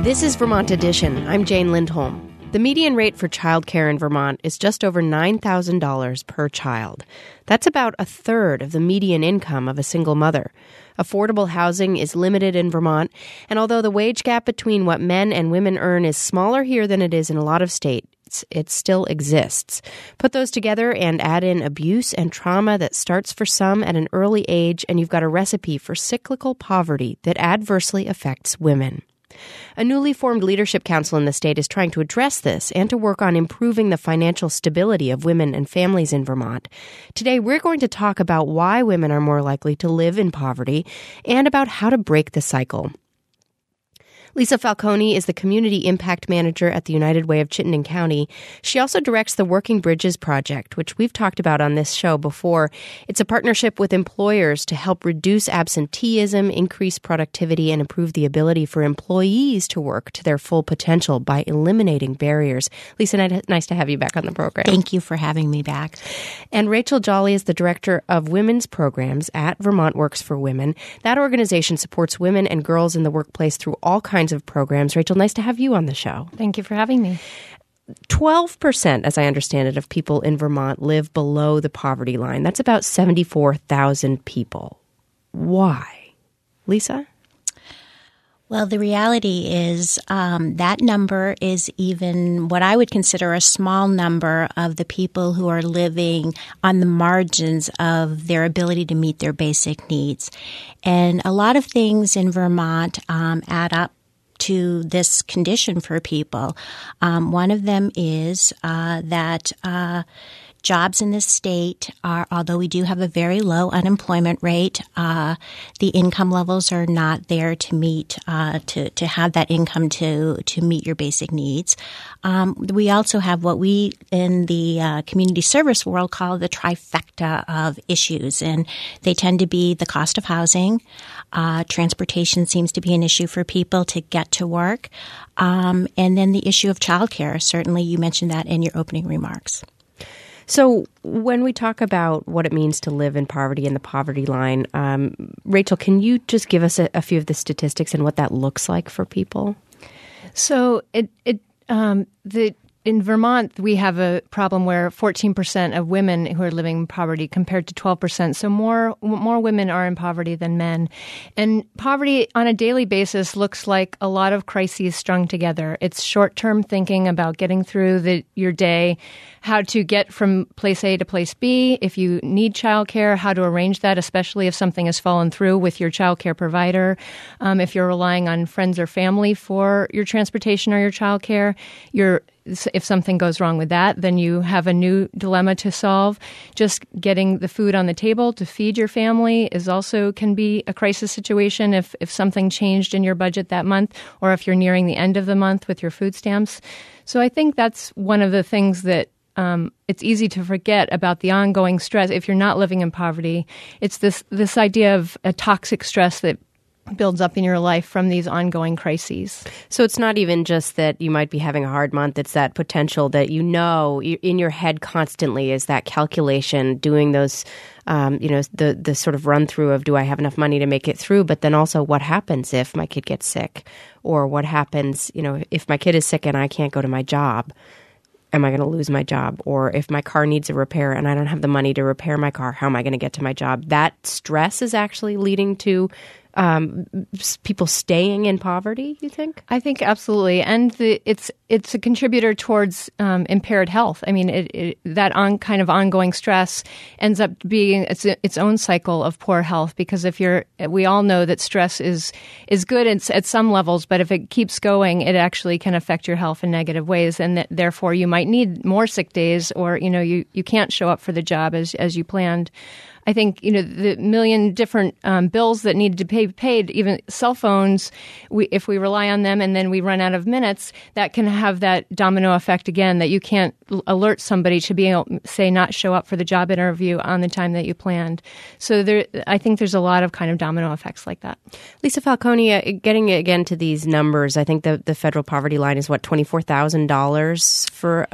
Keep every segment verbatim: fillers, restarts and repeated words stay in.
This is Vermont Edition. I'm Jane Lindholm. The median rate for childcare in Vermont is just over nine thousand dollars per child. That's about a third of the median income of a single mother. Affordable housing is limited in Vermont, and although the wage gap between what men and women earn is smaller here than it is in a lot of states, it still exists. Put those together and add in abuse and trauma that starts for some at an early age, and you've got a recipe for cyclical poverty that adversely affects women. A newly formed leadership council in the state is trying to address this and to work on improving the financial stability of women and families in Vermont. Today, we're going to talk about why women are more likely to live in poverty and about how to break the cycle. Lisa Falcone is the Community Impact Manager at the United Way of Chittenden County. She also directs the Working Bridges Project, which we've talked about on this show before. It's a partnership with employers to help reduce absenteeism, increase productivity, and improve the ability for employees to work to their full potential by eliminating barriers. Lisa, nice to have you back on the program. Thank you for having me back. And Rachel Jolly is the Director of Women's Programs at Vermont Works for Women. That organization supports women and girls in the workplace through all kinds of programs. Rachel, nice to have you on the show. Thank you for having me. twelve percent, as I understand it, of people in Vermont live below the poverty line. That's about seventy-four thousand people. Why? Lisa? Well, the reality is um, that number is even what I would consider a small number of the people who are living on the margins of their ability to meet their basic needs. And a lot of things in Vermont um, add up to this condition for people. Um, one of them is uh, that uh, jobs in this state are, although we do have a very low unemployment rate, uh, the income levels are not there to meet, uh, to, to have that income to, to meet your basic needs. Um, we also have what we in the uh, community service world call the trifecta of issues, and they tend to be the cost of housing. Uh, transportation seems to be an issue for people to get to work. Um, and then the issue of childcare. Certainly you mentioned that in your opening remarks. So when we talk about what it means to live in poverty and the poverty line, um, Rachel, can you just give us a, a few of the statistics and what that looks like for people? So it it um, the in Vermont, we have a problem where fourteen percent of women who are living in poverty compared to twelve percent. So more more women are in poverty than men. And poverty on a daily basis looks like a lot of crises strung together. It's short-term thinking about getting through the, your day, how to get from place A to place B. If you need childcare, how to arrange that, especially if something has fallen through with your childcare provider. Um, if you're relying on friends or family for your transportation or your childcare, you're if something goes wrong with that, then you have a new dilemma to solve. Just getting the food on the table to feed your family is also can be a crisis situation if, if something changed in your budget that month or if you're nearing the end of the month with your food stamps. So I think that's one of the things that um, it's easy to forget about the ongoing stress. If you're not living in poverty, it's this, this idea of a toxic stress that builds up in your life from these ongoing crises. So it's not even just that you might be having a hard month. It's that potential that you know in your head constantly is that calculation, doing those, um, you know, the the sort of run through of do I have enough money to make it through? But then also what happens if my kid gets sick, or what happens, you know, if my kid is sick and I can't go to my job? Am I going to lose my job? Or if my car needs a repair and I don't have the money to repair my car, how am I going to get to my job? That stress is actually leading to um, people staying in poverty, you think? I think absolutely. And the, it's it's a contributor towards um, impaired health. I mean, it, it, that on, kind of ongoing stress ends up being its, its own cycle of poor health, because if you're, we all know that stress is is good at, at some levels, but if it keeps going, it actually can affect your health in negative ways, and that, therefore you might need more sick days, or you know you, you can't show up for the job as as you planned. I think, you know, the million different um, bills that need to be paid, even cell phones, we, if we rely on them and then we run out of minutes, that can have that domino effect again, that you can't alert somebody to be able, say, not show up for the job interview on the time that you planned. So there, I think there's a lot of kind of domino effects like that. Lisa Falcone, getting again to these numbers, I think the, the federal poverty line is, what, twenty-four thousand dollars for a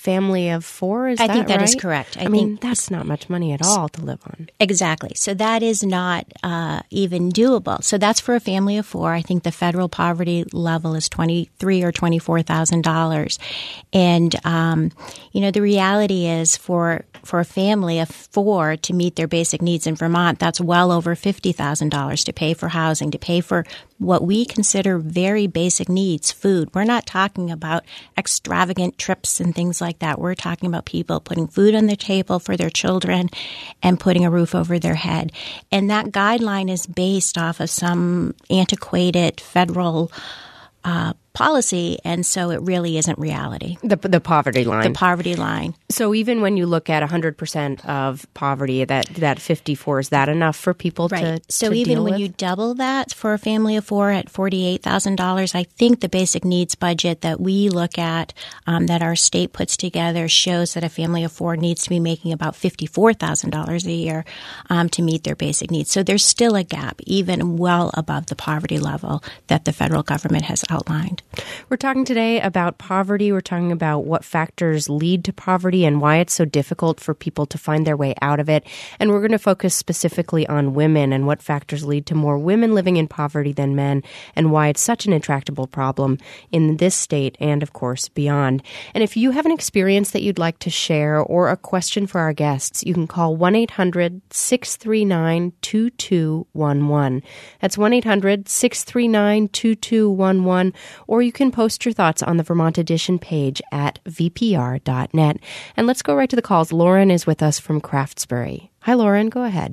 family of four. Is I that think that right? is correct. I, I think mean, that's not much money at all to live on. Exactly. So that is not uh, even doable. So that's for a family of four. I think the federal poverty level is twenty-three or twenty-four thousand dollars, and um, you know the reality is for for a family of four to meet their basic needs in Vermont, that's well over fifty thousand dollars to pay for housing, to pay for what we consider very basic needs, food. We're not talking about extravagant trips and things like that. We're talking about people putting food on their table for their children and putting a roof over their head. And that guideline is based off of some antiquated federal uh, policy, and so it really isn't reality. The the poverty line. The poverty line. So even when you look at one hundred percent of poverty, that, that fifty-four, is that enough for people right. to So to even deal when with? you double that for a family of four at forty-eight thousand dollars, I think the basic needs budget that we look at, um, that our state puts together, shows that a family of four needs to be making about fifty-four thousand dollars a year um, to meet their basic needs. So there's still a gap, even well above the poverty level that the federal government has outlined. We're talking today about poverty. We're talking about what factors lead to poverty and why it's so difficult for people to find their way out of it. And we're going to focus specifically on women and what factors lead to more women living in poverty than men and why it's such an intractable problem in this state and, of course, beyond. And if you have an experience that you'd like to share or a question for our guests, you can call one eight hundred six three nine two two one one. That's one eight hundred six three nine two two one one, or you can post your thoughts on the Vermont Edition page at v p r dot net. And let's go right to the calls. Lauren is with us from Craftsbury. Hi, Lauren. Go ahead.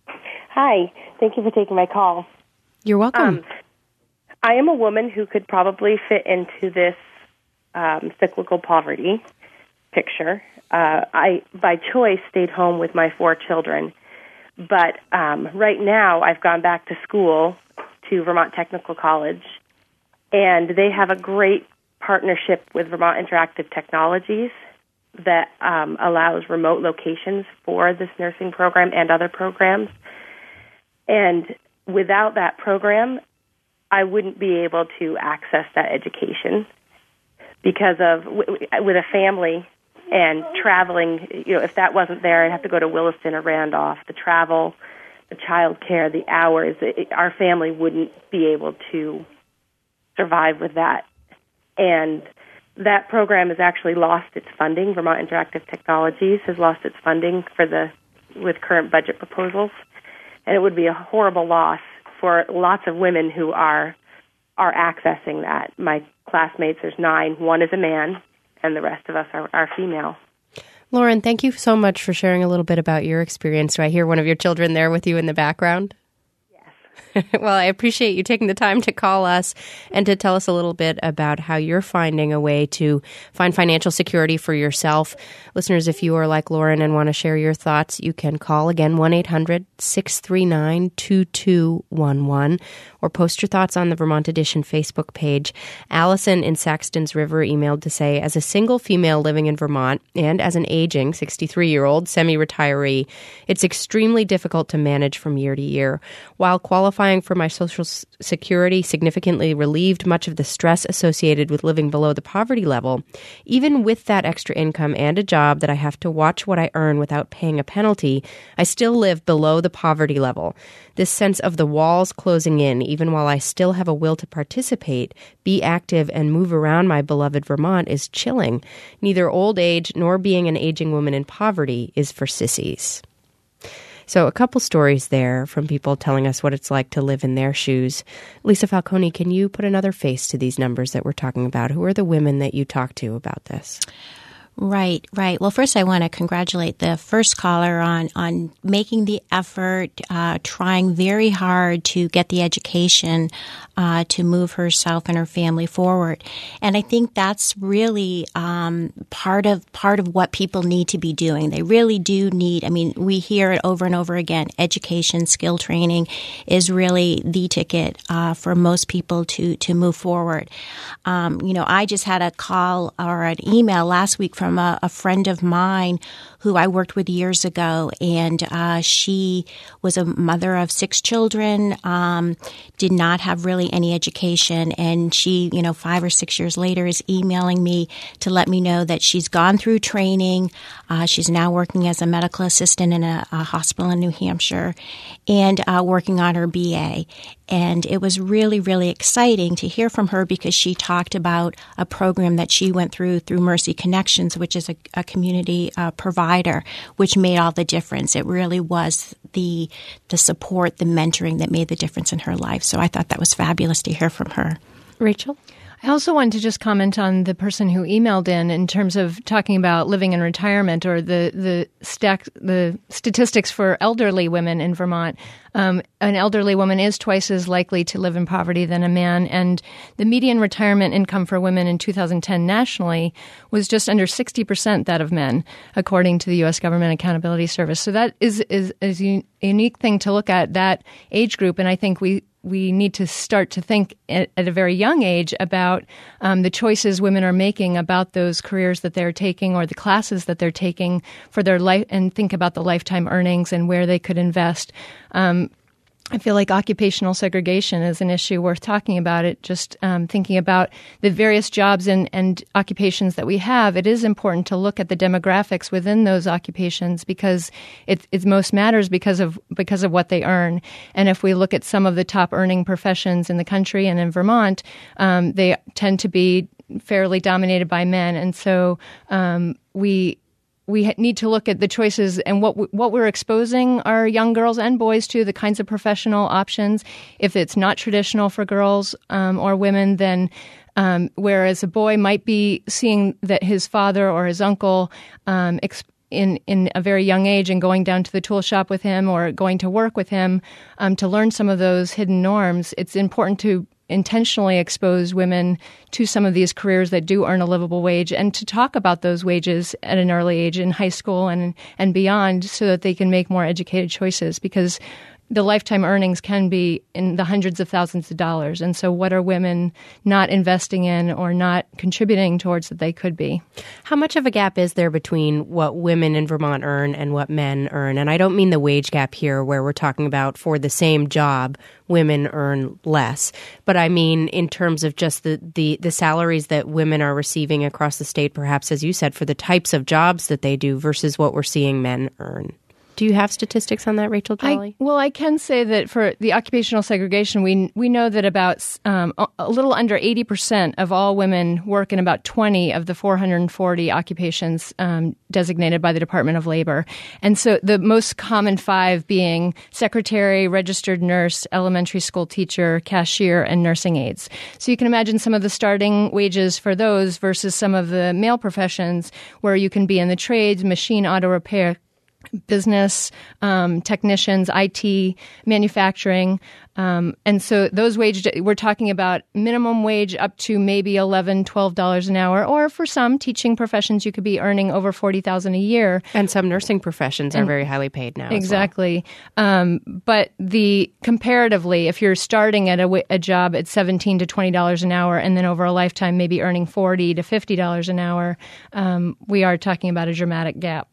Hi. Thank you for taking my call. You're welcome. Um, I am a woman who could probably fit into this um, cyclical poverty picture. Uh, I, by choice, stayed home with my four children. But um, right now, I've gone back to school, to Vermont Technical College, and they have a great partnership with Vermont Interactive Technologies that um, allows remote locations for this nursing program and other programs. And without that program, I wouldn't be able to access that education because of, with a family and traveling, you know, if that wasn't there, I'd have to go to Williston or Randolph. The travel, the child care, the hours, it, our family wouldn't be able to survive with that. And that program has actually lost its funding. Vermont Interactive Technologies has lost its funding for the with current budget proposals. And it would be a horrible loss for lots of women who are are accessing that. My classmates, there's nine. One is a man, and the rest of us are, are female. Lauren, thank you so much for sharing a little bit about your experience. Do I hear one of your children there with you in the background? Well, I appreciate you taking the time to call us and to tell us a little bit about how you're finding a way to find financial security for yourself. Listeners, if you are like Lauren and want to share your thoughts, you can call again one eight hundred six three nine two two one one or post your thoughts on the Vermont Edition Facebook page. Allison in Saxton's River emailed to say, as a single female living in Vermont and as an aging sixty-three-year-old semi-retiree, it's extremely difficult to manage from year to year. While qualifying for my Social Security significantly relieved much of the stress associated with living below the poverty level, even with that extra income and a job that I have to watch what I earn without paying a penalty, I still live below the poverty level. This sense of the walls closing in, even while I still have a will to participate, be active, and move around my beloved Vermont is chilling. Neither old age nor being an aging woman in poverty is for sissies. So a couple stories there from people telling us what it's like to live in their shoes. Lisa Falcone, can you put another face to these numbers that we're talking about? Who are the women that you talk to about this? Right, right. Well, first I want to congratulate the first caller on, on making the effort, uh, trying very hard to get the education uh, to move herself and her family forward. And I think that's really um, part of part of what people need to be doing. They really do need, I mean, we hear it over and over again, education, skill training is really the ticket uh, for most people to, to move forward. Um, you know, I just had a call or an email last week from from a, a friend of mine who I worked with years ago, and uh, she was a mother of six children, um, did not have really any education, and she, you know, five or six years later is emailing me to let me know that she's gone through training. Uh, she's now working as a medical assistant in a, a hospital in New Hampshire and uh, working on her B A. And it was really, really exciting to hear from her because she talked about a program that she went through through Mercy Connections, which is a, a community uh, provider, which made all the difference. It really was the the support, the mentoring that made the difference in her life. So I thought that was fabulous to hear from her. Rachel? I also wanted to just comment on the person who emailed in in terms of talking about living in retirement or the the stack the statistics for elderly women in Vermont. Um, an elderly woman is twice as likely to live in poverty than a man, and the median retirement income for women in two thousand ten nationally was just under sixty percent that of men, according to the U S Government Accountability Service. So that is is, is a unique thing to look at, that age group, and I think we we need to start to think at, at a very young age about um, the choices women are making about those careers that they're taking or the classes that they're taking for their life, and think about the lifetime earnings and where they could invest. Um, I feel like occupational segregation is an issue worth talking about. It just um, thinking about the various jobs and, and occupations that we have, it is important to look at the demographics within those occupations because it, it most matters because of because of what they earn. And if we look at some of the top earning professions in the country and in Vermont, um, they tend to be fairly dominated by men. And so um, we We need to look at the choices and what we, what we're exposing our young girls and boys to, the kinds of professional options. If it's not traditional for girls um, or women, then um, whereas a boy might be seeing that his father or his uncle um, ex- in in a very young age and going down to the tool shop with him or going to work with him um, to learn some of those hidden norms, it's important to intentionally expose women to some of these careers that do earn a livable wage and to talk about those wages at an early age in high school and and beyond so that they can make more educated choices, because the lifetime earnings can be in the hundreds of thousands of dollars. And so what are women not investing in or not contributing towards that they could be? How much of a gap is there between what women in Vermont earn and what men earn? And I don't mean the wage gap here where we're talking about for the same job, women earn less. But I mean in terms of just the, the, the salaries that women are receiving across the state, perhaps, as you said, for the types of jobs that they do versus what we're seeing men earn. Do you have statistics on that, Rachel Jolly? I, well, I can say that for the occupational segregation, we we know that about um, a little under eighty percent of all women work in about twenty of the four hundred forty occupations um, designated by the Department of Labor. And so the most common five being secretary, registered nurse, elementary school teacher, cashier, and nursing aides. So you can imagine some of the starting wages for those versus some of the male professions where you can be in the trades, machine, auto repair, business, um, technicians, I T, manufacturing. Um, and so those wages, we're talking about minimum wage up to maybe eleven dollars, twelve dollars an hour. Or for some teaching professions, you could be earning over forty thousand dollars a year. And some nursing professions and, are very highly paid now. Exactly. As well. Um, but the comparatively, if you're starting at a, a job at seventeen to twenty dollars an hour and then over a lifetime maybe earning forty to fifty dollars an hour, um, we are talking about a dramatic gap.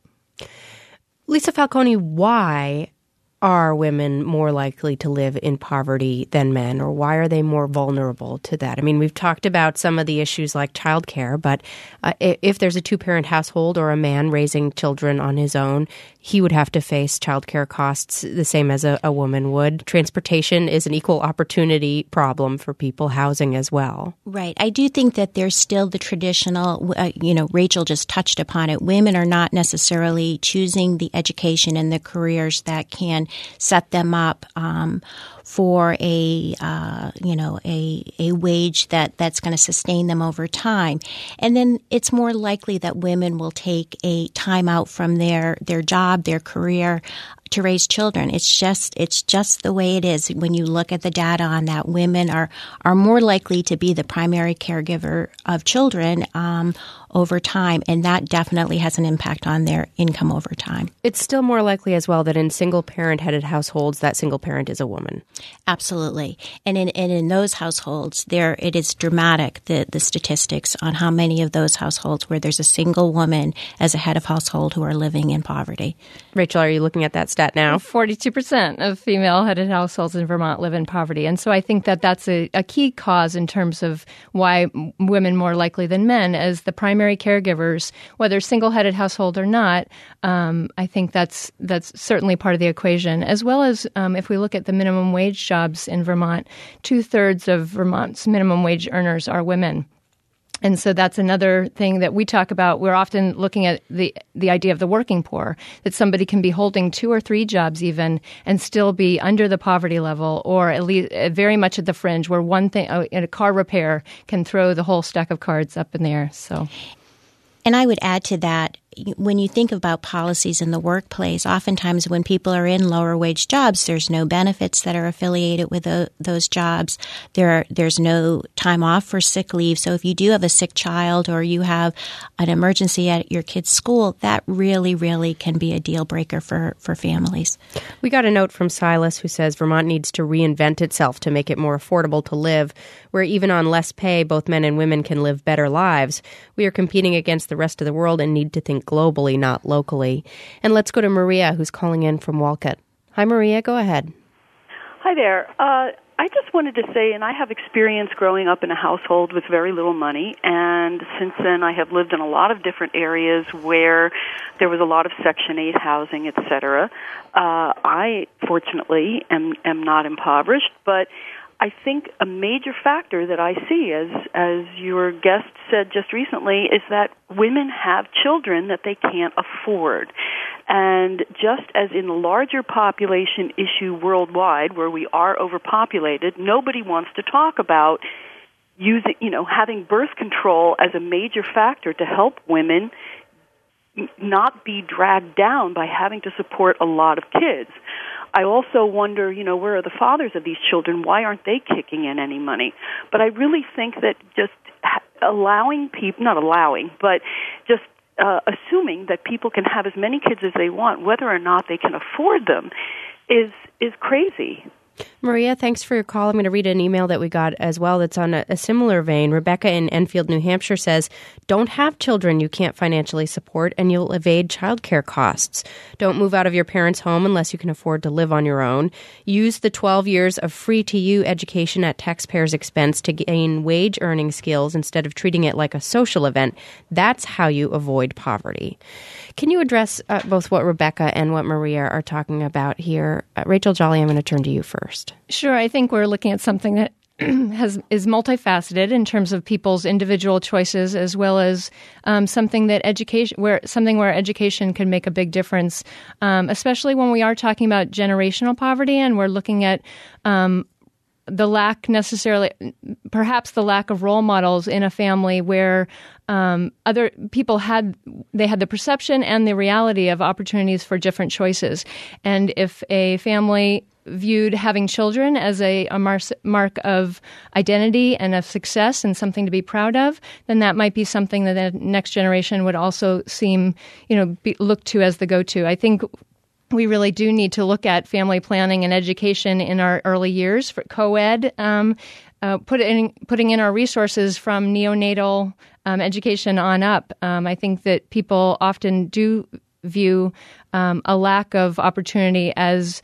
Lisa Falcone, why are women more likely to live in poverty than men, or why are they more vulnerable to that? I mean, we've talked about some of the issues like childcare, but uh, if there's a two-parent household or a man raising children on his own, he would have to face childcare costs the same as a, a woman would. Transportation is an equal opportunity problem for people, housing as well. Right. I do think that there's still the traditional, uh, you know, Rachel just touched upon it. Women are not necessarily choosing the education and the careers that can set them up um, for a, uh, you know, a a wage that, that's going to sustain them over time. And then it's more likely that women will take a time out from their, their job, their career, to raise children. It's just it's just the way it is. When you look at the data on that, women are are more likely to be the primary caregiver of children um, over time, and that definitely has an impact on their income over time. It's still more likely as well that in single-parent-headed households, that single parent is a woman. Absolutely. And in, and in those households, there it is dramatic, the, the statistics on how many of those households where there's a single woman as a head of household who are living in poverty. Rachel, are you looking at that stat now? forty-two percent of female-headed households in Vermont live in poverty. And so I think that that's a, a key cause in terms of why women more likely than men as the primary caregivers, whether single-headed household or not. Um, I think that's that's certainly part of the equation, as well as um, if we look at the minimum wage jobs in Vermont, two-thirds of Vermont's minimum wage earners are women. And so that's another thing that we talk about. We're often looking at the the idea of the working poor, that somebody can be holding two or three jobs even and still be under the poverty level, or at least uh, very much at the fringe, where one thing, uh, in a car repair, can throw the whole stack of cards up in the air. So, and I would add to that, when you think about policies in the workplace, oftentimes when people are in lower wage jobs, there's no benefits that are affiliated with the, those jobs. There, are, there's no time off for sick leave. So if you do have a sick child or you have an emergency at your kid's school, that really, really can be a deal breaker for, for families. We got a note from Silas who says Vermont needs to reinvent itself to make it more affordable to live, where even on less pay, both men and women can live better lives. We are competing against the rest of the world and need to think globally, not locally. And let's go to Maria, who's calling in from Walcott. Hi, Maria. Go ahead. Hi there. Uh, I just wanted to say, and I have experience growing up in a household with very little money, and since then I have lived in a lot of different areas where there was a lot of Section eight housing, et cetera. Uh, I, fortunately, am, am not impoverished, but I think a major factor that I see, as as your guest said just recently, is that women have children that they can't afford. And just as in the larger population issue worldwide, where we are overpopulated, nobody wants to talk about using, you know, having birth control as a major factor to help women not be dragged down by having to support a lot of kids. I also wonder, you know, where are the fathers of these children? Why aren't they kicking in any money? But I really think that just allowing people, not allowing, but just uh, assuming that people can have as many kids as they want, whether or not they can afford them, is is crazy. Maria, thanks for your call. I'm going to read an email that we got as well that's on a, a similar vein. Rebecca in Enfield, New Hampshire says, don't have children you can't financially support and you'll evade childcare costs. Don't move out of your parents' home unless you can afford to live on your own. Use the twelve years of free-to-you education at taxpayers' expense to gain wage-earning skills instead of treating it like a social event. That's how you avoid poverty. Can you address uh, both what Rebecca and what Maria are talking about here? Uh, Rachel Jolly, I'm going to turn to you first. Sure. I think we're looking at something that has is multifaceted in terms of people's individual choices, as well as um, something that education, where something where education can make a big difference, um, especially when we are talking about generational poverty, and we're looking at um, the lack necessarily, perhaps the lack of role models in a family where um, other people had, they had the perception and the reality of opportunities for different choices. And if a family viewed having children as a, a mar- mark of identity and of success and something to be proud of, then that might be something that the next generation would also seem, you know, be looked to as the go-to. I think we really do need to look at family planning and education in our early years for co-ed, um, uh, put in, putting in our resources from neonatal um, education on up. Um, I think that people often do view um, a lack of opportunity as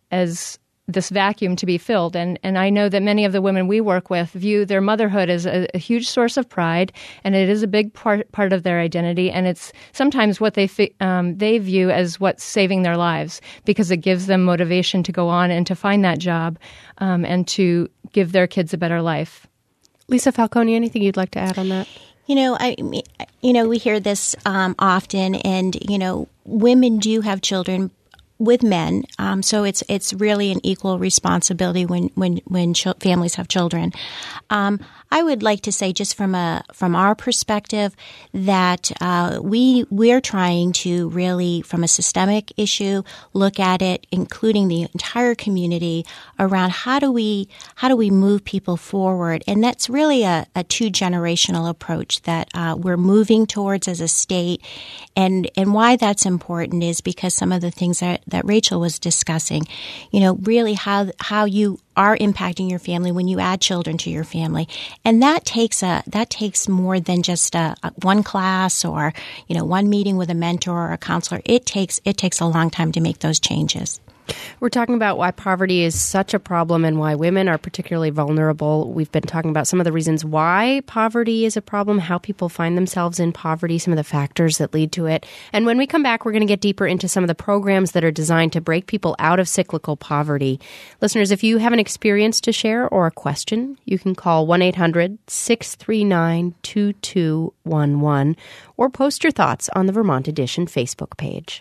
as this vacuum to be filled. And and I know that many of the women we work with view their motherhood as a, a huge source of pride, and it is a big part part of their identity. And it's sometimes what they fi- um, they view as what's saving their lives, because it gives them motivation to go on and to find that job um, and to give their kids a better life. Lisa Falcone, anything you'd like to add on that? You know, I, you know, we hear this um, often, and you know, women do have children with men. Um, so it's it's really an equal responsibility when when when ch- families have children. Um, I would like to say, just from a from our perspective, that uh, we we're trying to really, from a systemic issue, look at it, including the entire community, around how do we how do we move people forward, and that's really a, a two generational approach that uh, we're moving towards as a state, and and why that's important is because some of the things that, that Rachel was discussing, you know, really how how you are impacting your family when you add children to your family. And that takes a that takes more than just a, a one class or, you know, one meeting with a mentor or a counselor. It takes it takes a long time to make those changes. We're talking about why poverty is such a problem and why women are particularly vulnerable. We've been talking about some of the reasons why poverty is a problem, how people find themselves in poverty, some of the factors that lead to it. And when we come back, we're going to get deeper into some of the programs that are designed to break people out of cyclical poverty. Listeners, if you have an experience to share or a question, you can call one eight hundred six three nine two two one one or post your thoughts on the Vermont Edition Facebook page.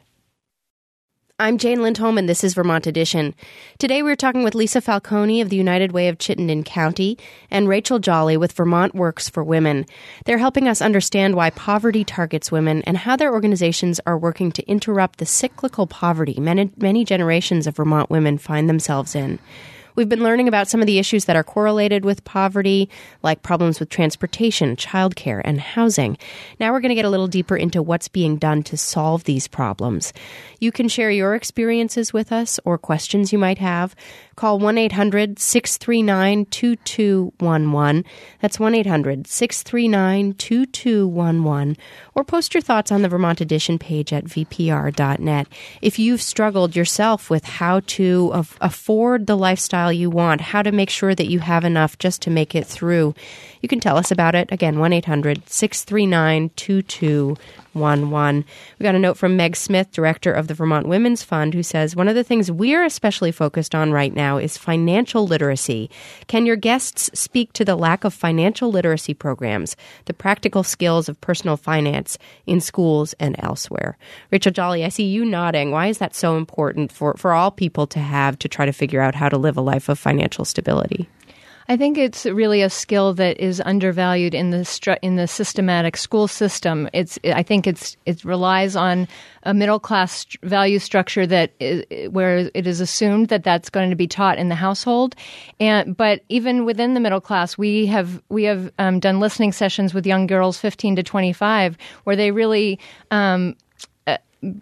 I'm Jane Lindholm, and this is Vermont Edition. Today we're talking with Lisa Falcone of the United Way of Chittenden County and Rachel Jolly with Vermont Works for Women. They're helping us understand why poverty targets women and how their organizations are working to interrupt the cyclical poverty many, many generations of Vermont women find themselves in. We've been learning about some of the issues that are correlated with poverty, like problems with transportation, childcare, and housing. Now we're going to get a little deeper into what's being done to solve these problems. You can share your experiences with us or questions you might have. Call one eight hundred six three nine two two one one. That's one eight hundred six three nine two two one one. Or post your thoughts on the Vermont Edition page at v p r dot net. If you've struggled yourself with how to af- afford the lifestyle you want, how to make sure that you have enough just to make it through, you can tell us about it. Again, one eight hundred six three nine two two one one. We got a note from Meg Smith, director of the Vermont Women's Fund, who says, one of the things we're especially focused on right now is financial literacy. Can your guests speak to the lack of financial literacy programs, the practical skills of personal finance in schools and elsewhere? Rachel Jolly, I see you nodding. Why is that so important for, for all people to have to try to figure out how to live a life of financial stability? I think it's really a skill that is undervalued in the stru- in the systematic school system. It's I think it's it relies on a middle class st- value structure that is, where it is assumed that that's going to be taught in the household. And but even within the middle class, we have we have um, done listening sessions with young girls fifteen to twenty-five where they really um, uh,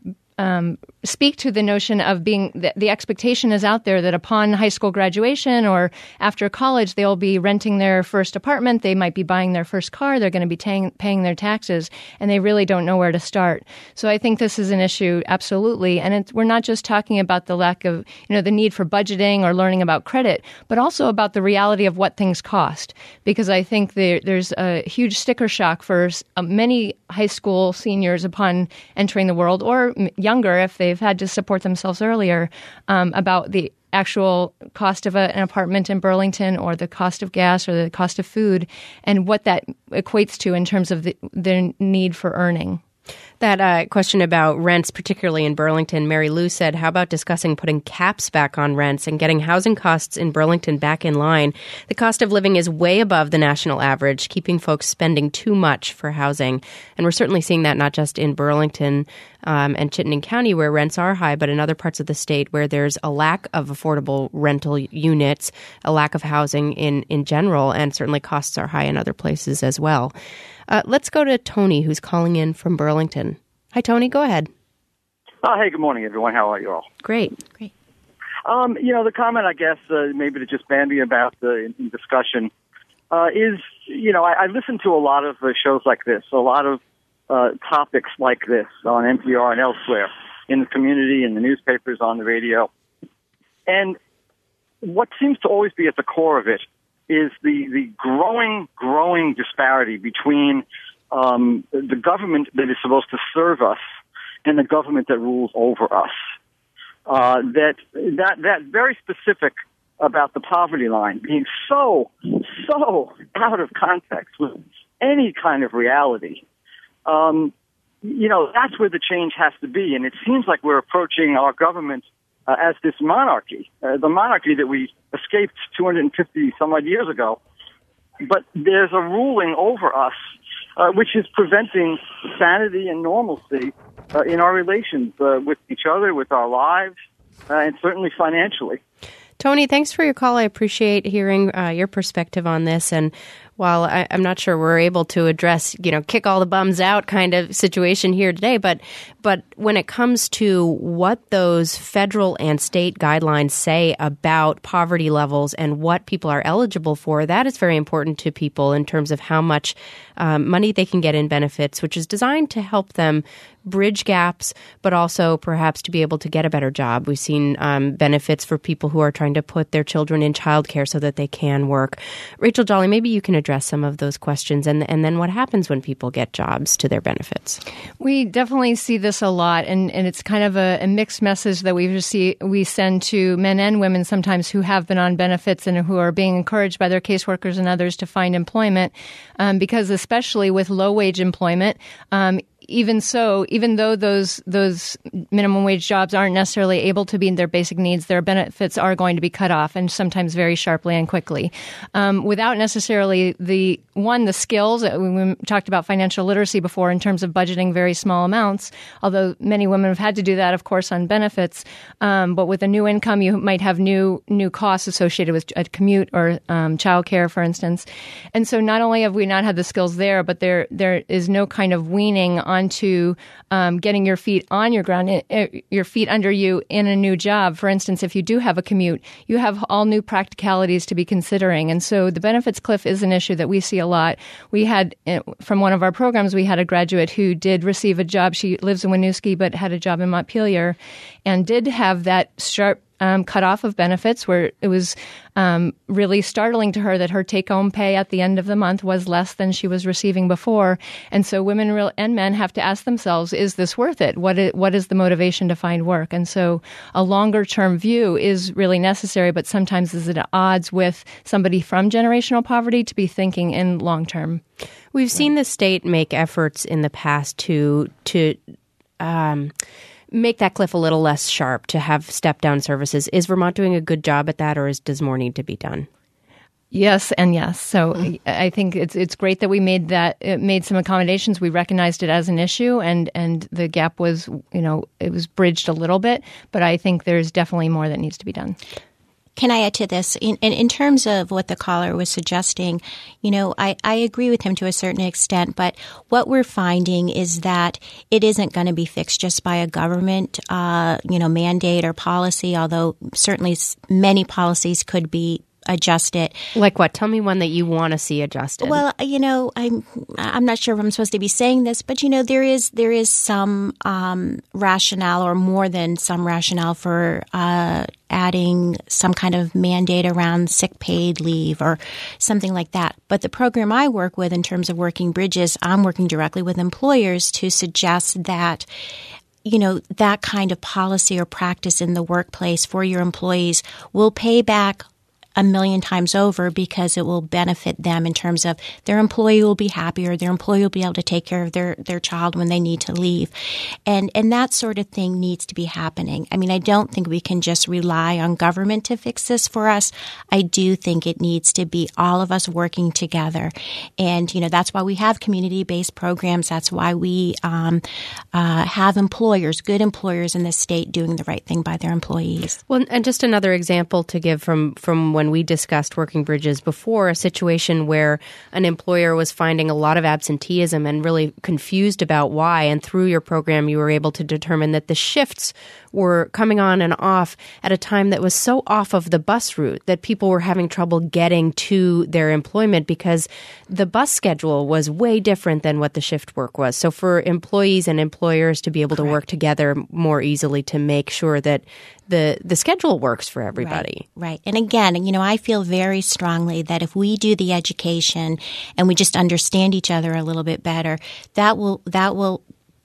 Um, speak to the notion of being the, the expectation is out there that upon high school graduation or after college, they'll be renting their first apartment. They might be buying their first car. They're going to be tang- paying their taxes, and they really don't know where to start. So I think this is an issue, absolutely. And it's, we're not just talking about the lack of, you know, the need for budgeting or learning about credit, but also about the reality of what things cost. Because I think there, there's a huge sticker shock for uh, many high school seniors upon entering the world, or younger if they've had to support themselves earlier, um, about the actual cost of a, an apartment in Burlington or the cost of gas or the cost of food and what that equates to in terms of the, their need for earning. That uh, question about rents, particularly in Burlington, Mary Lou said, how about discussing putting caps back on rents and getting housing costs in Burlington back in line? The cost of living is way above the national average, keeping folks spending too much for housing. And we're certainly seeing that not just in Burlington um, and Chittenden County, where rents are high, but in other parts of the state where there's a lack of affordable rental units, a lack of housing in, in general, and certainly costs are high in other places as well. Uh, let's go to Tony, who's calling in from Burlington. Hi, Tony. Go ahead. Oh, hey, good morning, everyone. How are you all? Great. Great. Um, you know, the comment, I guess, uh, maybe to just bandy about the in, in discussion uh, is, you know, I, I listen to a lot of uh, shows like this, a lot of uh, topics like this on N P R and elsewhere, in the community, in the newspapers, on the radio. And what seems to always be at the core of it is the, the growing, growing disparity between um, the government that is supposed to serve us and the government that rules over us. Uh, that that that very specific about the poverty line being so, so out of context with any kind of reality. Um, you know, that's where the change has to be. And it seems like we're approaching our government uh, as this monarchy, uh, the monarchy that we escaped two hundred fifty some odd years ago. But there's a ruling over us, uh, which is preventing sanity and normalcy uh, in our relations uh, with each other, with our lives, uh, and certainly financially. Tony, thanks for your call. I appreciate hearing uh, your perspective on this. And while I, I'm not sure we're able to address, you know, kick all the bums out kind of situation here today, but but when it comes to what those federal and state guidelines say about poverty levels and what people are eligible for, that is very important to people in terms of how much um, money they can get in benefits, which is designed to help them bridge gaps, but also perhaps to be able to get a better job. We've seen um, benefits for people who are trying to put their children in childcare so that they can work. Rachel Jolly, maybe you can address some of those questions, and and then what happens when people get jobs to their benefits. We definitely see this a lot, and, and it's kind of a, a mixed message that we receive, we send to men and women sometimes who have been on benefits and who are being encouraged by their caseworkers and others to find employment, um, because especially with low-wage employment, um, even so, even though those those minimum wage jobs aren't necessarily able to meet their basic needs, their benefits are going to be cut off, and sometimes very sharply and quickly, um, without necessarily the one the skills. We talked about financial literacy before in terms of budgeting very small amounts. Although many women have had to do that, of course, on benefits. Um, but with a new income, you might have new new costs associated with a commute or um, childcare, for instance. And so, not only have we not had the skills there, but there there is no kind of weaning onto um, getting your feet on your ground, your feet under you in a new job. For instance, if you do have a commute, you have all new practicalities to be considering. And so the benefits cliff is an issue that we see a lot. We had, from one of our programs, we had a graduate who did receive a job. She lives in Winooski, but had a job in Montpelier, and did have that sharp Um, cut off of benefits, where it was um, really startling to her that her take-home pay at the end of the month was less than she was receiving before. And so women real, and men have to ask themselves, is this worth it? What is, what is the motivation to find work? And so a longer-term view is really necessary, but sometimes is at odds with somebody from generational poverty to be thinking in long-term. We've seen the state make efforts in the past to to um, make that cliff a little less sharp, to have step-down services. Is Vermont doing a good job at that, or is, does more need to be done? Yes and yes. So I think it's it's great that we made that it made some accommodations. We recognized it as an issue, and, and the gap was, you know, it was bridged a little bit. But I think there's definitely more that needs to be done. Can I add to this? In, in, in terms of what the caller was suggesting, you know, I, I agree with him to a certain extent, but what we're finding is that it isn't going to be fixed just by a government, uh, you know, mandate or policy, although certainly many policies could be adjusted. Like what? Tell me one that you want to see adjusted. Well, you know, I'm I'm not sure if I'm supposed to be saying this, but you know, there is there is some um, rationale, or more than some rationale, for uh, adding some kind of mandate around sick paid leave or something like that. But the program I work with, in terms of working bridges, I'm working directly with employers to suggest that, you know, that kind of policy or practice in the workplace for your employees will pay back a million times over, because it will benefit them in terms of their employee will be happier, their employee will be able to take care of their, their child when they need to leave. And and that sort of thing needs to be happening. I mean, I don't think we can just rely on government to fix this for us. I do think it needs to be all of us working together. And, you know, that's why we have community-based programs. That's why we um, uh, have employers, good employers in the state, doing the right thing by their employees. Well, and just another example to give from, from when When we discussed working bridges before, a situation where an employer was finding a lot of absenteeism and really confused about why. And through your program, you were able to determine that the shifts were coming on and off at a time that was so off of the bus route that people were having trouble getting to their employment because the bus schedule was way different than what the shift work was. So for employees and employers to be able to work together more easily to make sure that the the schedule works for everybody. Right, right. And again, you know, I feel very strongly that if we do the education and we just understand each other a little bit better, that will that will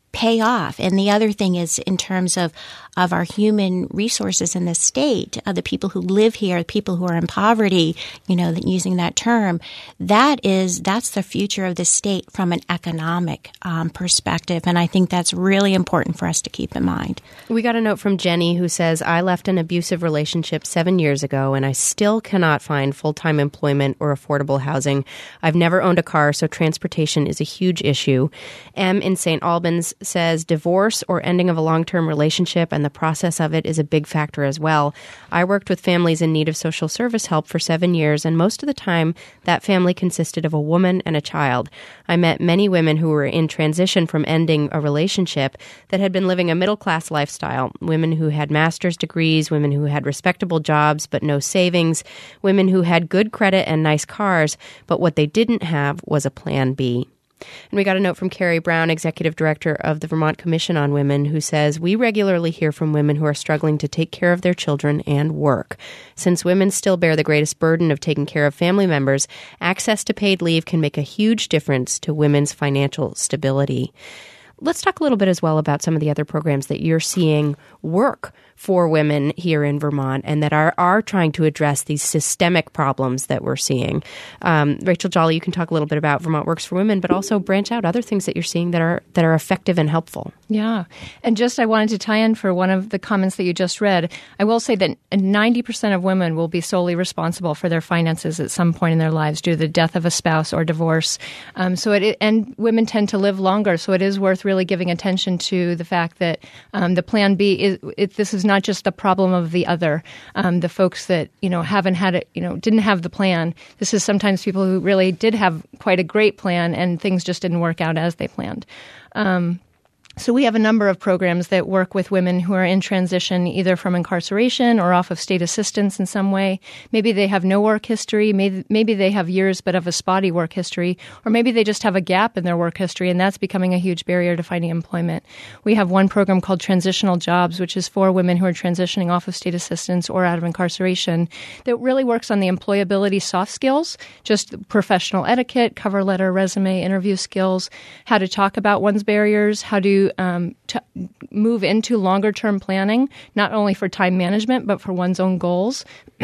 pay off. And the other thing is in terms of, of our human resources in the state, uh, the people who live here, the people who are in poverty, you know, using that term, that is, that's the future of the state from an economic um, perspective. And I think that's really important for us to keep in mind. We got a note from Jenny who says, I left an abusive relationship seven years ago and I still cannot find full-time employment or affordable housing. I've never owned a car, so transportation is a huge issue. M in Saint Albans says divorce or ending of a long-term relationship and the process of it is a big factor as well. I worked with families in need of social service help for seven years, and most of the time that family consisted of a woman and a child. I met many women who were in transition from ending a relationship that had been living a middle-class lifestyle, women who had master's degrees, women who had respectable jobs but no savings, women who had good credit and nice cars, but what they didn't have was a plan B. And we got a note from Carrie Brown, Executive Director of the Vermont Commission on Women, who says, we regularly hear from women who are struggling to take care of their children and work. Since women still bear the greatest burden of taking care of family members, access to paid leave can make a huge difference to women's financial stability. Let's talk a little bit as well about some of the other programs that you're seeing work for women here in Vermont and that are, are trying to address these systemic problems that we're seeing. Um, Rachel Jolly, you can talk a little bit about Vermont Works for Women, but also branch out other things that you're seeing that are that are effective and helpful. Yeah. And just I wanted to tie in for one of the comments that you just read. I will say that ninety percent of women will be solely responsible for their finances at some point in their lives due to the death of a spouse or divorce. Um, so it and women tend to live longer, so it is worth really giving attention to the fact that um, the Plan B is it, this is not just the problem of the other, um, the folks that you know haven't had it, you know, didn't have the plan. This is sometimes people who really did have quite a great plan and things just didn't work out as they planned. Um, So we have a number of programs that work with women who are in transition either from incarceration or off of state assistance in some way. Maybe they have no work history. Maybe, maybe they have years but of a spotty work history. Or maybe they just have a gap in their work history, and that's becoming a huge barrier to finding employment. We have one program called Transitional Jobs, which is for women who are transitioning off of state assistance or out of incarceration, that really works on the employability soft skills, just professional etiquette, cover letter, resume, interview skills, how to talk about one's barriers, how to Um, to move into longer-term planning, not only for time management, but for one's own goals,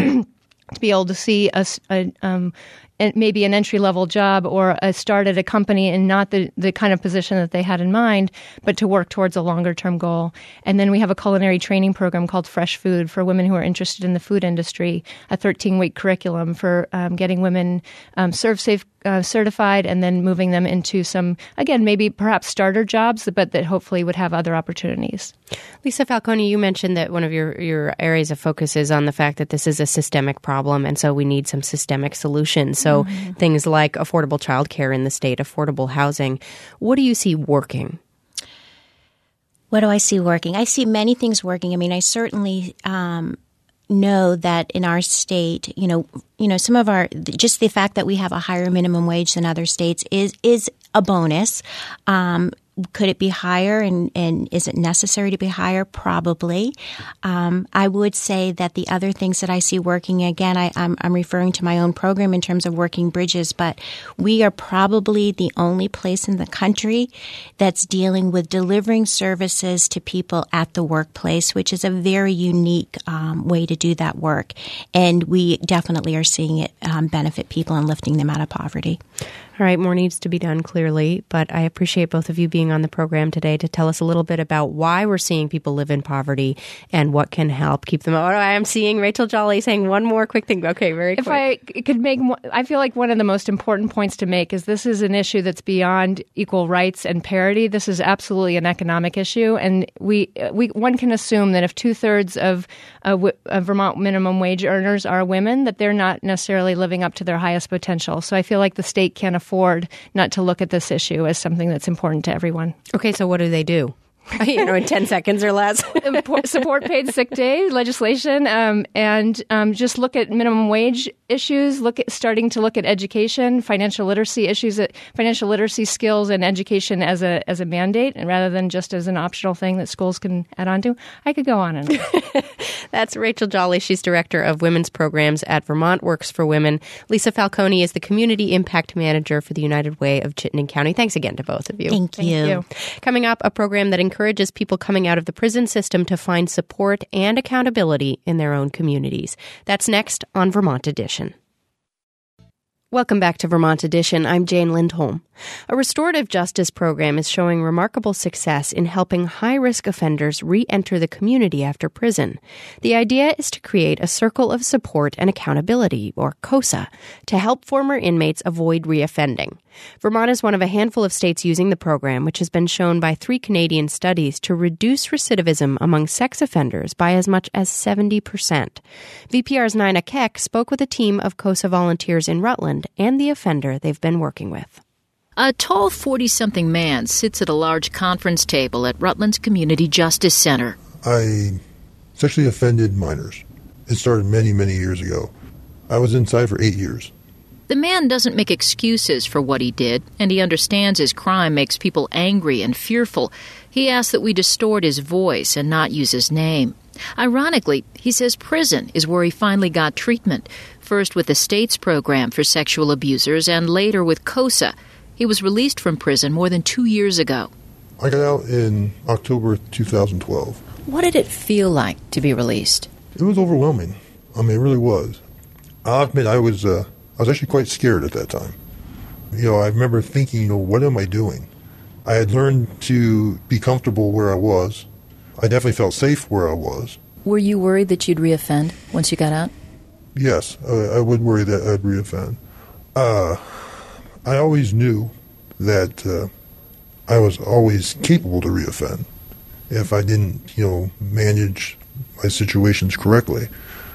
to be able to see a, a um, maybe an entry-level job or a start at a company and not the, the kind of position that they had in mind, but to work towards a longer-term goal. And then we have a culinary training program called Fresh Food for women who are interested in the food industry, a thirteen-week curriculum for um, getting women um, Serve Safe uh, certified and then moving them into some, again, maybe perhaps starter jobs, but that hopefully would have other opportunities. Lisa Falcone, you mentioned that one of your, your areas of focus is on the fact that this is a systemic problem, and so we need some systemic solutions. So mm-hmm. things like affordable childcare in the state, affordable housing. What do you see working? What do I see working? I see many things working. I mean, I certainly um, know that in our state, you know, you know, some of our just the fact that we have a higher minimum wage than other states is is a bonus. Um, Could it be higher, and, and is it necessary to be higher? Probably. Um, I would say that the other things that I see working, again, I, I'm, I'm referring to my own program in terms of working bridges, but we are probably the only place in the country that's dealing with delivering services to people at the workplace, which is a very unique um, way to do that work. And we definitely are seeing it um, benefit people and lifting them out of poverty. All right, more needs to be done, clearly, but I appreciate both of you being on the program today to tell us a little bit about why we're seeing people live in poverty and what can help keep them out. Oh, I am seeing Rachel Jolly saying one more quick thing. Okay, very quick. If I could make, I feel like one of the most important points to make is this is an issue that's beyond equal rights and parity. This is absolutely an economic issue, and we, we one can assume that if two-thirds of, uh, of Vermont minimum wage earners are women, that they're not necessarily living up to their highest potential. So I feel like the state can't afford not to look at this issue as something that's important to everyone. Okay, so what do they do? you know, in ten seconds or less. Support paid sick day legislation, um, and um, just look at minimum wage issues. Look at starting to look at education, financial literacy issues, financial literacy skills, and education as a as a mandate, and rather than just as an optional thing that schools can add on to. I could go on and on. That's Rachel Jolly. She's director of women's programs at Vermont Works for Women. Lisa Falcone is the community impact manager for the United Way of Chittenden County. Thanks again to both of you. Thank you. Thank you. Coming up, a program that encourages people coming out of the prison system to find support and accountability in their own communities. That's next on Vermont Edition. Welcome back to Vermont Edition. I'm Jane Lindholm. A restorative justice program is showing remarkable success in helping high-risk offenders re-enter the community after prison. The idea is to create a circle of support and accountability, or COSA, to help former inmates avoid reoffending. Vermont is one of a handful of states using the program, which has been shown by three Canadian studies to reduce recidivism among sex offenders by as much as seventy percent. V P R's Nina Keck spoke with a team of COSA volunteers in Rutland and the offender they've been working with. A tall forty-something man sits at a large conference table at Rutland's Community Justice Center. I sexually offended minors. It started many, many years ago. I was inside for eight years. The man doesn't make excuses for what he did, and he understands his crime makes people angry and fearful. He asks that we distort his voice and not use his name. Ironically, he says prison is where he finally got treatment, first with the state's program for sexual abusers and later with COSA. He was released from prison more than two years ago. I got out in October two thousand twelve. What did it feel like to be released? It was overwhelming. I mean, it really was. I'll admit I was, uh, I was actually quite scared at that time. You know, I remember thinking, you know, what am I doing? I had learned to be comfortable where I was. I definitely felt safe where I was. Were you worried that you'd reoffend once you got out? Yes, I, I would worry that I'd reoffend. Uh, I always knew that uh, I was always capable to reoffend if I didn't, you know, manage my situations correctly.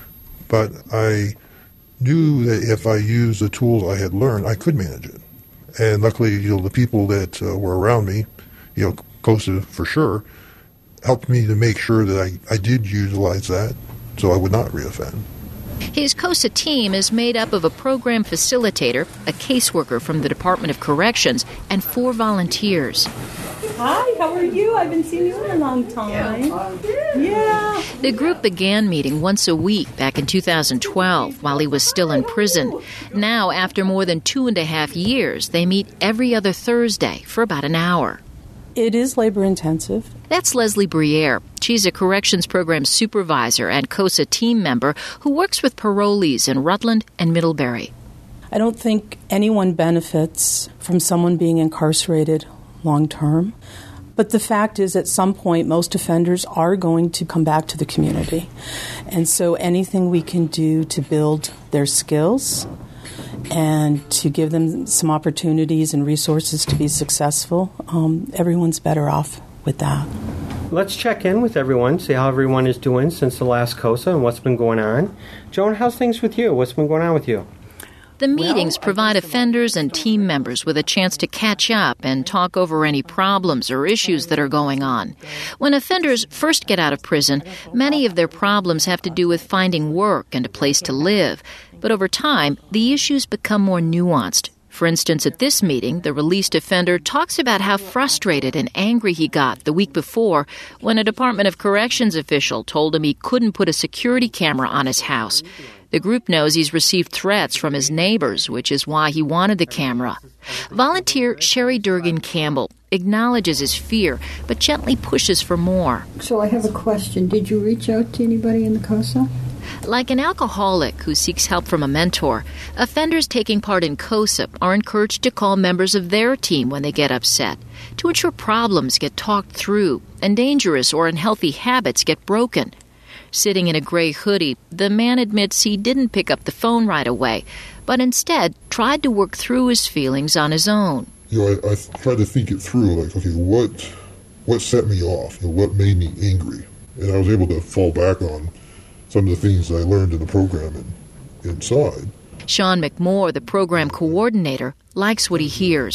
But I knew that if I used the tools I had learned, I could manage it. And luckily, you know, the people that uh, were around me, you know, COSA for sure, helped me to make sure that I, I did utilize that so I would not reoffend. His COSA team is made up of a program facilitator, a caseworker from the Department of Corrections, and four volunteers. Hi, how are you? I've been seeing you in a long time. Yeah. The group began meeting once a week back in two thousand twelve while he was still in prison. Now, after more than two and a half years, they meet every other Thursday for about an hour. It is labor-intensive. That's Leslie Briere. She's a corrections program supervisor and COSA team member who works with parolees in Rutland and Middlebury. I don't think anyone benefits from someone being incarcerated long-term. But the fact is, at some point, most offenders are going to come back to the community. And so anything we can do to build their skills and to give them some opportunities and resources to be successful, um, everyone's better off with that. Let's check in with everyone, see how everyone is doing since the last COSA and what's been going on. Joan, how's things with you? What's been going on with you? The meetings provide offenders and team members with a chance to catch up and talk over any problems or issues that are going on. When offenders first get out of prison, many of their problems have to do with finding work and a place to live. But over time, the issues become more nuanced. For instance, at this meeting, the released offender talks about how frustrated and angry he got the week before when a Department of Corrections official told him he couldn't put a security camera on his house. The group knows he's received threats from his neighbors, which is why he wanted the camera. Volunteer Sherry Durgan Campbell acknowledges his fear, but gently pushes for more. So I have a question. Did you reach out to anybody in the COSA? Like an alcoholic who seeks help from a mentor, offenders taking part in COSA are encouraged to call members of their team when they get upset, to ensure problems get talked through and dangerous or unhealthy habits get broken. Sitting in a gray hoodie, the man admits he didn't pick up the phone right away, but instead tried to work through his feelings on his own. You know, I, I tried to think it through, like, okay, what what set me off? You know, what made me angry? And I was able to fall back on some of the things that I learned in the program and inside. Sean McMore, the program coordinator, likes what he hears.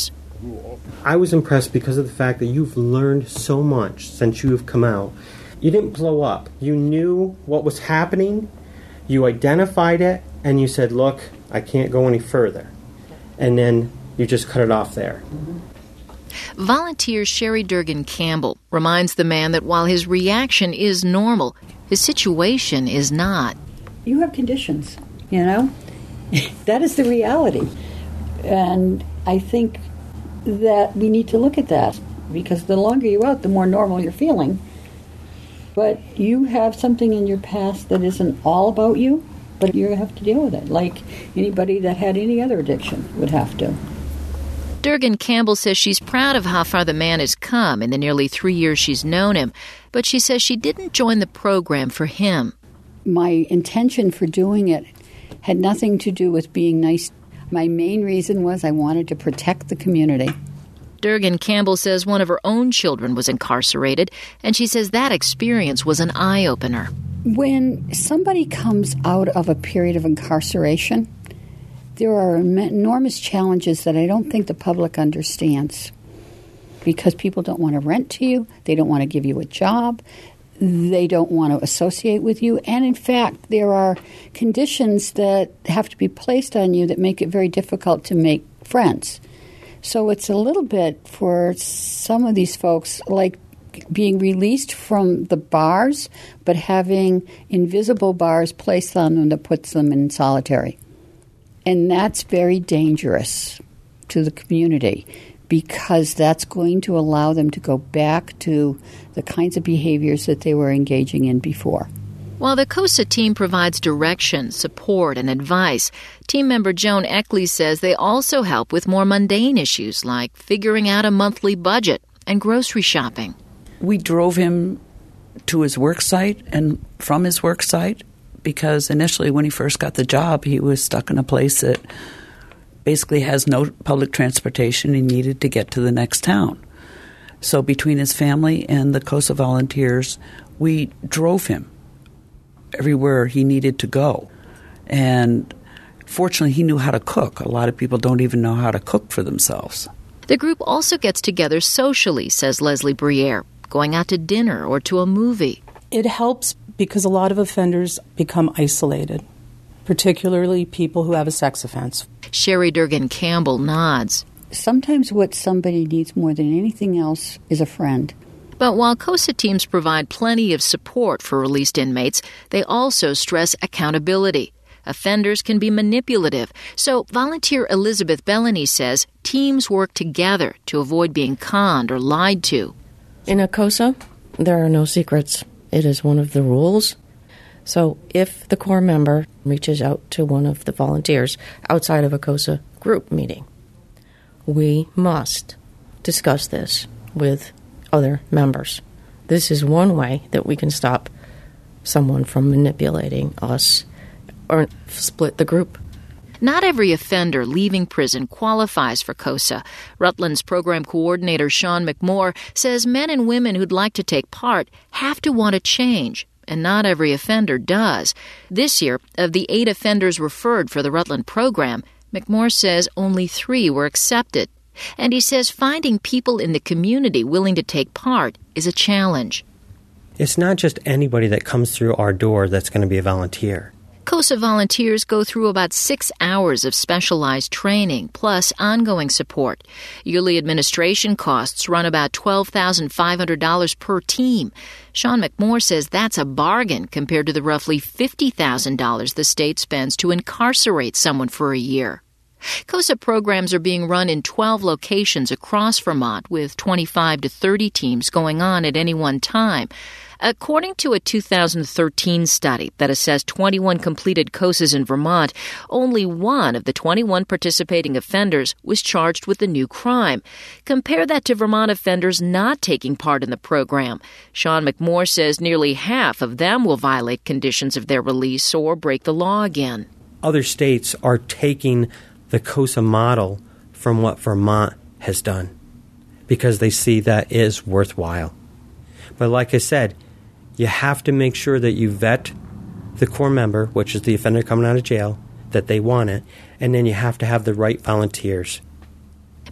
I was impressed because of the fact that you've learned so much since you have come out. You didn't blow up. You knew what was happening, you identified it, and you said, look, I can't go any further. And then you just cut it off there. Mm-hmm. Volunteer Sherry Durgan Campbell reminds the man that while his reaction is normal, his situation is not. You have conditions, you know? That is the reality. And I think that we need to look at that, because the longer you're out, the more normal you're feeling. But you have something in your past that isn't all about you, but you have to deal with it, like anybody that had any other addiction would have to. Durgan Campbell says she's proud of how far the man has come in the nearly three years she's known him, but she says she didn't join the program for him. My intention for doing it had nothing to do with being nice. My main reason was I wanted to protect the community. Durgan Campbell says one of her own children was incarcerated, and she says that experience was an eye-opener. When somebody comes out of a period of incarceration, there are enormous challenges that I don't think the public understands, because people don't want to rent to you, they don't want to give you a job, they don't want to associate with you, and in fact, there are conditions that have to be placed on you that make it very difficult to make friends. So it's a little bit, for some of these folks, like being released from the bars, but having invisible bars placed on them that puts them in solitary. And that's very dangerous to the community, because that's going to allow them to go back to the kinds of behaviors that they were engaging in before. While the COSA team provides direction, support, and advice, team member Joan Eckley says they also help with more mundane issues like figuring out a monthly budget and grocery shopping. We drove him to his work site and from his work site, because initially when he first got the job, he was stuck in a place that basically has no public transportation. He needed to get to the next town. So between his family and the COSA volunteers, we drove him everywhere he needed to go. And fortunately, he knew how to cook. A lot of people don't even know how to cook for themselves. The group also gets together socially, says Leslie Briere, going out to dinner or to a movie. It helps because a lot of offenders become isolated, particularly people who have a sex offense. Sherry Durgan Campbell nods. Sometimes what somebody needs more than anything else is a friend. But while COSA teams provide plenty of support for released inmates, they also stress accountability. Offenders can be manipulative, so volunteer Elizabeth Bellany says teams work together to avoid being conned or lied to. In a COSA, there are no secrets. It is one of the rules. So if the core member reaches out to one of the volunteers outside of a COSA group meeting, we must discuss this with other members. This is one way that we can stop someone from manipulating us or split the group. Not every offender leaving prison qualifies for COSA. Rutland's program coordinator Sean McMore says men and women who'd like to take part have to want to change, and not every offender does. This year, of the eight offenders referred for the Rutland program, McMore says only three were accepted. And he says finding people in the community willing to take part is a challenge. It's not just anybody that comes through our door that's going to be a volunteer. COSA volunteers go through about six hours of specialized training, plus ongoing support. Yearly administration costs run about twelve thousand five hundred dollars per team. Sean McMore says that's a bargain compared to the roughly fifty thousand dollars the state spends to incarcerate someone for a year. COSA programs are being run in twelve locations across Vermont, with twenty-five to thirty teams going on at any one time. According to a two thousand thirteen study that assessed twenty-one completed COSAs in Vermont, only one of the twenty-one participating offenders was charged with a new crime. Compare that to Vermont offenders not taking part in the program. Sean McMore says nearly half of them will violate conditions of their release or break the law again. Other states are taking the COSA model from what Vermont has done because they see that is worthwhile. But like I said, you have to make sure that you vet the core member, which is the offender coming out of jail, that they want it, and then you have to have the right volunteers.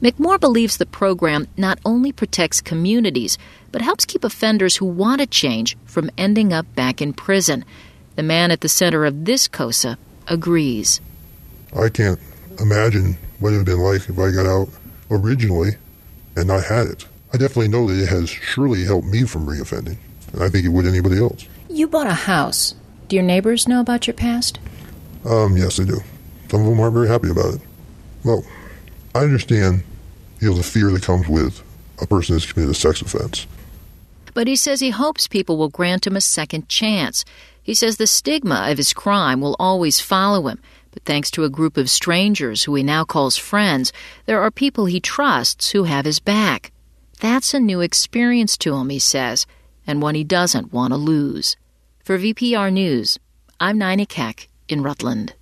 McMoore believes the program not only protects communities, but helps keep offenders who want to change from ending up back in prison. The man at the center of this COSA agrees. I can't imagine what it would have been like if I got out originally and not had it. I definitely know that it has surely helped me from reoffending, and I think it would anybody else. You bought a house. Do your neighbors know about your past? Um, yes, they do. Some of them aren't very happy about it. Well, I understand, you know, the fear that comes with a person who's committed a sex offense. But he says he hopes people will grant him a second chance. He says the stigma of his crime will always follow him. But thanks to a group of strangers who he now calls friends, there are people he trusts who have his back. That's a new experience to him, he says, and one he doesn't want to lose. For V P R News, I'm Nina Keck in Rutland.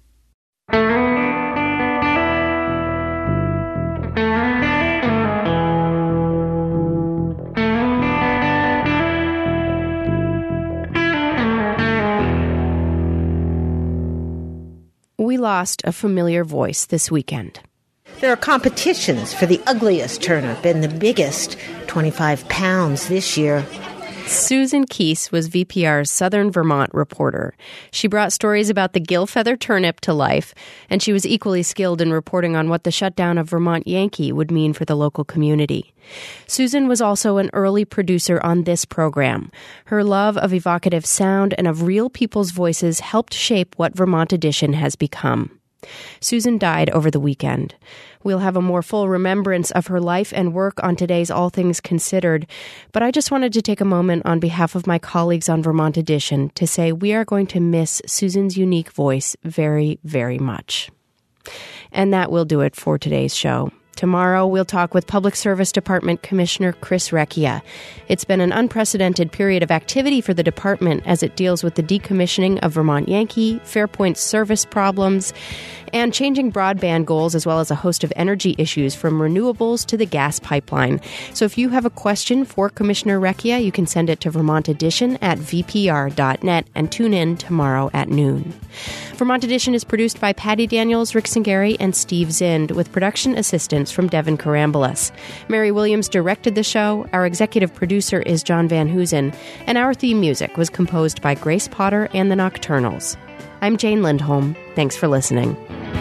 We lost a familiar voice this weekend. There are competitions for the ugliest turnip and the biggest, twenty-five pounds this year. Susan Keese was V P R's Southern Vermont reporter. She brought stories about the gill-feather turnip to life, and she was equally skilled in reporting on what the shutdown of Vermont Yankee would mean for the local community. Susan was also an early producer on this program. Her love of evocative sound and of real people's voices helped shape what Vermont Edition has become. Susan died over the weekend. We'll have a more full remembrance of her life and work on today's All Things Considered, but I just wanted to take a moment on behalf of my colleagues on Vermont Edition to say we are going to miss Susan's unique voice very, very much. And that will do it for today's show. Tomorrow, we'll talk with Public Service Department Commissioner Chris Recchia. It's been an unprecedented period of activity for the department as it deals with the decommissioning of Vermont Yankee, Fairpoint service problems, and changing broadband goals, as well as a host of energy issues from renewables to the gas pipeline. So if you have a question for Commissioner Recchia, you can send it to Vermont Edition at v p r dot net and tune in tomorrow at noon. Vermont Edition is produced by Patty Daniels, Rick Singari, and Steve Zind, with production assistance from Devin Karambulis. Mary Williams directed the show. Our executive producer is John Van Hoosen, and our theme music was composed by Grace Potter and the Nocturnals. I'm Jane Lindholm. Thanks for listening.